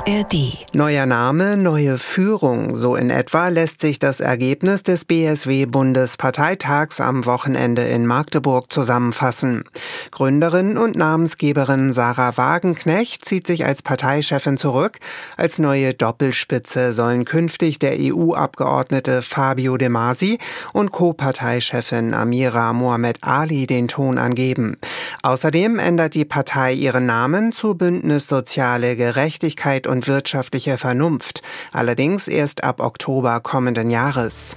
ARD. Neuer Name, neue Führung. So in etwa lässt sich das Ergebnis des BSW-Bundesparteitags am Wochenende in Magdeburg zusammenfassen. Gründerin und Namensgeberin Sahra Wagenknecht zieht sich als Parteichefin zurück. Als neue Doppelspitze sollen künftig der EU-Abgeordnete Fabio De Masi und Co-Parteichefin Amira Mohamed Ali den Ton angeben. Außerdem ändert die Partei ihren Namen zu Bündnis Soziale Gerechtigkeit und wirtschaftliche Vernunft, allerdings erst ab Oktober kommenden Jahres.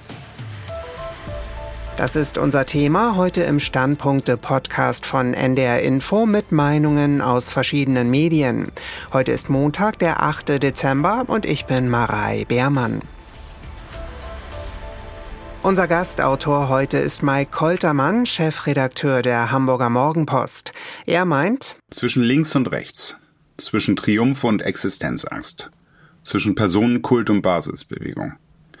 Das ist unser Thema heute im Standpunkte-Podcast von NDR Info mit Meinungen aus verschiedenen Medien. Heute ist Montag, der 8. Dezember und ich bin Marei Beermann. Unser Gastautor heute ist Mike Koltermann, Chefredakteur der Hamburger Morgenpost. Er meint: Zwischen links und rechts, zwischen Triumph und Existenzangst, zwischen Personenkult und Basisbewegung.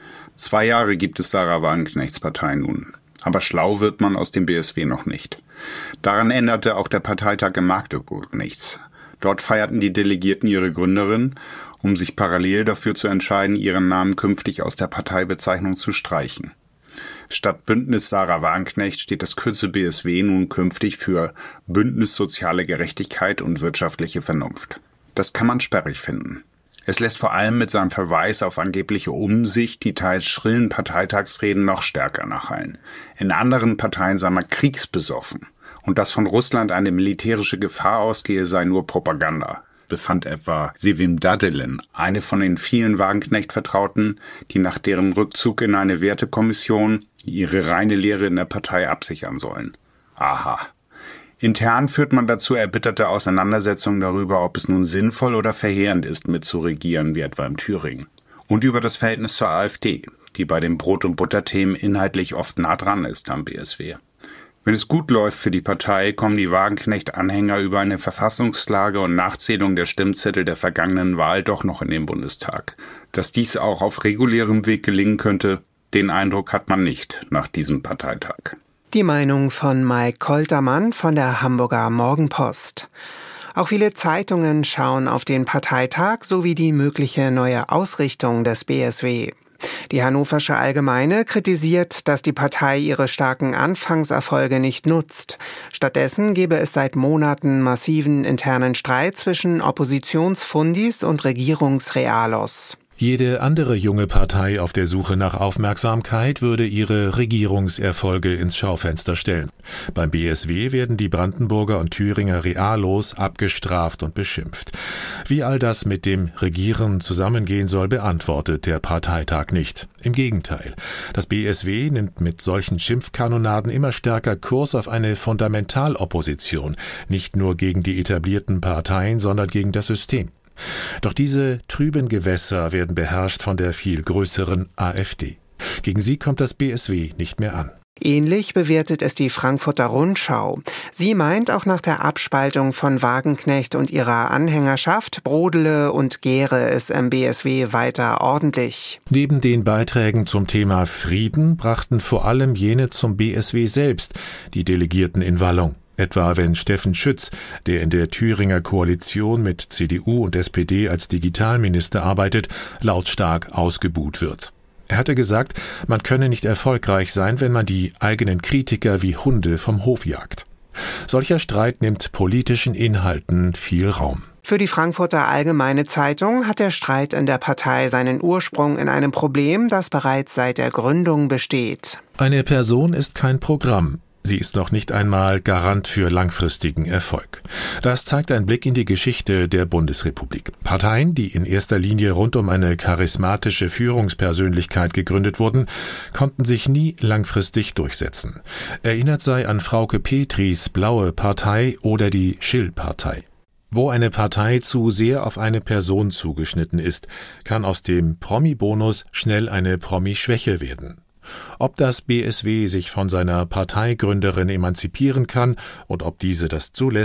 2 Jahre gibt es Sahra Wagenknechts Partei nun. Aber schlau wird man aus dem BSW noch nicht. Daran änderte auch der Parteitag in Magdeburg nichts. Dort feierten die Delegierten ihre Gründerin, um sich parallel dafür zu entscheiden, ihren Namen künftig aus der Parteibezeichnung zu streichen. Statt Bündnis Sahra Wagenknecht steht das Kürzel BSW nun künftig für Bündnis Soziale Gerechtigkeit und wirtschaftliche Vernunft. Das kann man sperrig finden. Es lässt vor allem mit seinem Verweis auf angebliche Umsicht die teils schrillen Parteitagsreden noch stärker nachhallen. In anderen Parteien sei man kriegsbesoffen. Und dass von Russland eine militärische Gefahr ausgehe, sei nur Propaganda, befand etwa Sevim Dadelen, eine von den vielen Wagenknecht-Vertrauten, die nach deren Rückzug in eine Wertekommission ihre reine Lehre in der Partei absichern sollen. Aha. Intern führt man dazu erbitterte Auseinandersetzungen darüber, ob es nun sinnvoll oder verheerend ist, mitzuregieren, wie etwa in Thüringen. Und über das Verhältnis zur AfD, die bei den Brot- und Butterthemen inhaltlich oft nah dran ist am BSW. Wenn es gut läuft für die Partei, kommen die Wagenknecht-Anhänger über eine Verfassungsklage und Nachzählung der Stimmzettel der vergangenen Wahl doch noch in den Bundestag. Dass dies auch auf regulärem Weg gelingen könnte, den Eindruck hat man nicht nach diesem Parteitag. Die Meinung von Mike Koltermann von der Hamburger Morgenpost. Auch viele Zeitungen schauen auf den Parteitag sowie die mögliche neue Ausrichtung des BSW. Die Hannoversche Allgemeine kritisiert, dass die Partei ihre starken Anfangserfolge nicht nutzt. Stattdessen gebe es seit Monaten massiven internen Streit zwischen Oppositionsfundis und Regierungsrealos. Jede andere junge Partei auf der Suche nach Aufmerksamkeit würde ihre Regierungserfolge ins Schaufenster stellen. Beim BSW werden die Brandenburger und Thüringer Realos abgestraft und beschimpft. Wie all das mit dem Regieren zusammengehen soll, beantwortet der Parteitag nicht. Im Gegenteil. Das BSW nimmt mit solchen Schimpfkanonaden immer stärker Kurs auf eine Fundamentalopposition, nicht nur gegen die etablierten Parteien, sondern gegen das System. Doch diese trüben Gewässer werden beherrscht von der viel größeren AfD. Gegen sie kommt das BSW nicht mehr an. Ähnlich bewertet es die Frankfurter Rundschau. Sie meint, auch nach der Abspaltung von Wagenknecht und ihrer Anhängerschaft brodele und gäre es im BSW weiter ordentlich. Neben den Beiträgen zum Thema Frieden brachten vor allem jene zum BSW selbst die Delegierten in Wallung. Etwa wenn Steffen Schütz, der in der Thüringer Koalition mit CDU und SPD als Digitalminister arbeitet, lautstark ausgebuht wird. Er hatte gesagt, man könne nicht erfolgreich sein, wenn man die eigenen Kritiker wie Hunde vom Hof jagt. Solcher Streit nimmt politischen Inhalten viel Raum. Für die Frankfurter Allgemeine Zeitung hat der Streit in der Partei seinen Ursprung in einem Problem, das bereits seit der Gründung besteht. Eine Person ist kein Programm. Sie ist noch nicht einmal Garant für langfristigen Erfolg. Das zeigt ein Blick in die Geschichte der Bundesrepublik. Parteien, die in erster Linie rund um eine charismatische Führungspersönlichkeit gegründet wurden, konnten sich nie langfristig durchsetzen. Erinnert sei an Frauke Petris Blaue Partei oder die Schill-Partei. Wo eine Partei zu sehr auf eine Person zugeschnitten ist, kann aus dem Promi-Bonus schnell eine Promi-Schwäche werden. Ob das BSW sich von seiner Parteigründerin emanzipieren kann und ob diese das zulässt,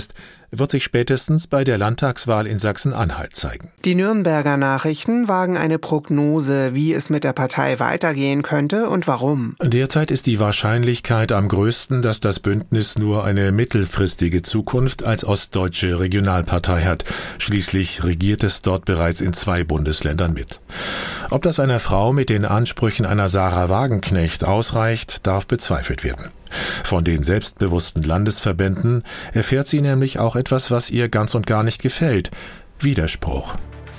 wird sich spätestens bei der Landtagswahl in Sachsen-Anhalt zeigen. Die Nürnberger Nachrichten wagen eine Prognose, wie es mit der Partei weitergehen könnte und warum. Derzeit ist die Wahrscheinlichkeit am größten, dass das Bündnis nur eine mittelfristige Zukunft als ostdeutsche Regionalpartei hat. Schließlich regiert es dort bereits in 2 Bundesländern mit. Ob das einer Frau mit den Ansprüchen einer Sahra Wagenknecht ausreicht, darf bezweifelt werden. Von den selbstbewussten Landesverbänden erfährt sie nämlich auch etwas, was ihr ganz und gar nicht gefällt: Widerspruch.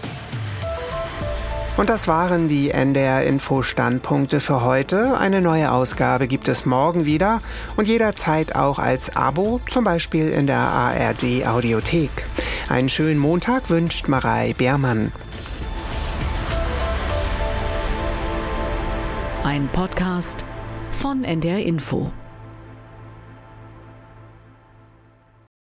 Und das waren die NDR-Info-Standpunkte für heute. Eine neue Ausgabe gibt es morgen wieder und jederzeit auch als Abo, zum Beispiel in der ARD-Audiothek. Einen schönen Montag wünscht Marei Beermann. Ein Podcast von NDR Info.